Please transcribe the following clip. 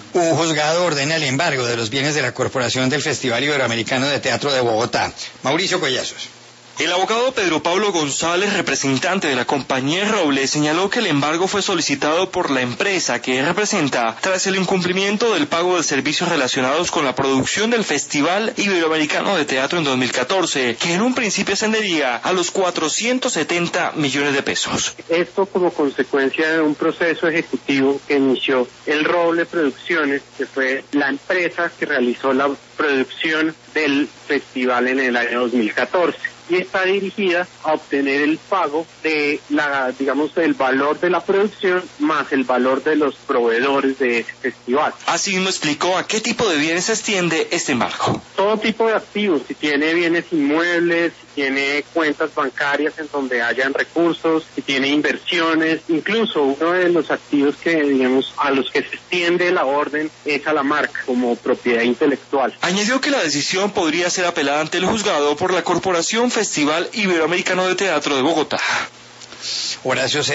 Un juzgado ordena el embargo de los bienes de la Corporación del Festival Iberoamericano de Teatro de Bogotá. Mauricio Collazos. El abogado Pedro Pablo González, representante de la compañía Roble, señaló que el embargo fue solicitado por la empresa que representa tras el incumplimiento del pago de servicios relacionados con la producción del Festival Iberoamericano de Teatro en 2014, que en un principio ascendería a los 470 millones de pesos. Esto como consecuencia de un proceso ejecutivo que inició el Roble Producciones, que fue la empresa que realizó la producción del festival en el año 2014. Y está dirigida a obtener el pago de del valor de la producción más el valor de los proveedores de ese festival. Asimismo explicó a qué tipo de bienes se extiende este embargo. Todo tipo de activos, si tiene bienes inmuebles, si tiene cuentas bancarias en donde hayan recursos, si tiene inversiones, incluso uno de los activos que, a los que se extiende la orden es a la marca como propiedad intelectual. Añadió que la decisión podría ser apelada ante el juzgado por la Corporación Festival Iberoamericano de Teatro de Bogotá. Horacio